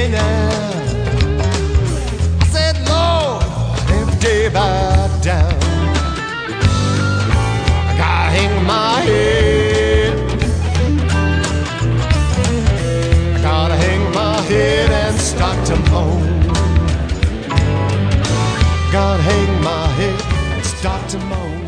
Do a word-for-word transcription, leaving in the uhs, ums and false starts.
day now. I said, Lord, every day by down, I gotta hang my head. I gotta hang my head and start to moan. Gotta hang my head and start to moan.